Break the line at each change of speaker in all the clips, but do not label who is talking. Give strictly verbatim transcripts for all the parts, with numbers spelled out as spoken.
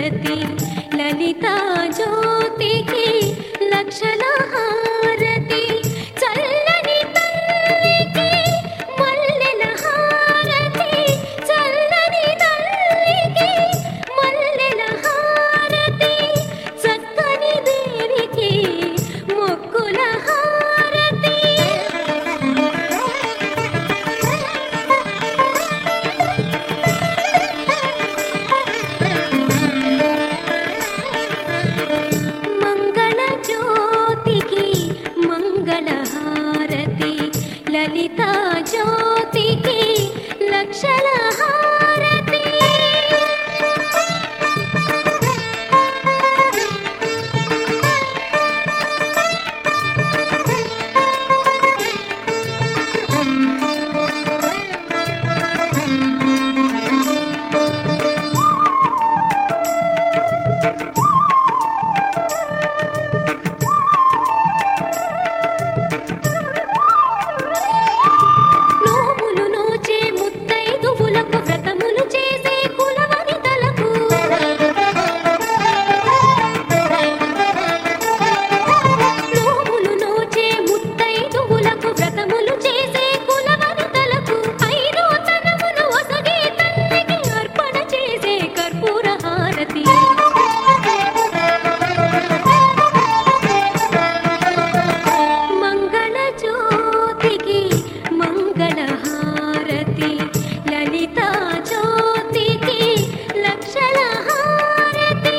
హారతి లలితా జ్యోతికి లక్షణ హారతి చల్లని తల్లికి మల్లెల హారతి చల్లని తల్లికి మల్లెల హారతి చక్కని దేవికి మొక్కుల హారతి మంగళ జ్యోతికి మంగళ హారతి లలితా జ్యోతికి లక్షల హారతి నోములు నోచే ముత్తైదువులకు వ్రతములు చేసే కులవనితలకు నోములు నోచే ముత్తైదువులకు వ్రతములు చేసే కులవనితలకు ఐదో తనమును ఒసగే తల్లికి అర్పణ చేసే కర్పూర హారతి మంగళ జ్యోతికి మంగళ హారతి లలితా జ్యోతికి లక్షల హారతి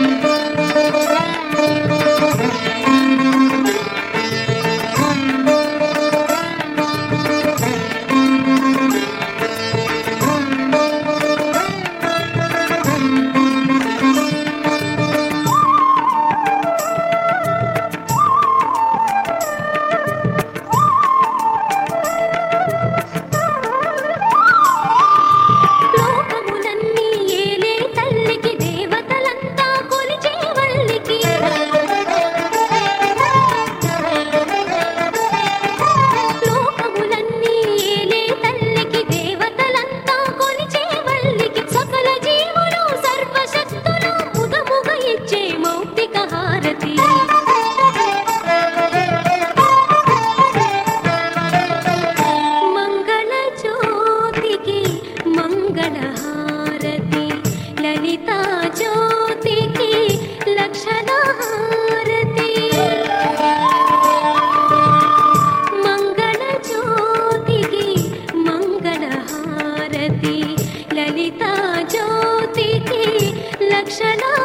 లోకములన్నీ ఏలే తల్లికి దేవతలంతా కొలిచే వల్లికి లోకములన్నీ ఏలే తల్లికి దేవతలంతా కొలిచే వల్లికి సకల జీవులు సర్వశక్తులు ముదముగ ఇచ్చే మౌక్తిక హారతి మంగళ జ్యోతికి మంగళ హారతి లలితా జ్యోతికి లక్షణ హారతి మంగళ జ్యోతికి మంగళ హారతి లలితా జ్యోతికి లక్షణ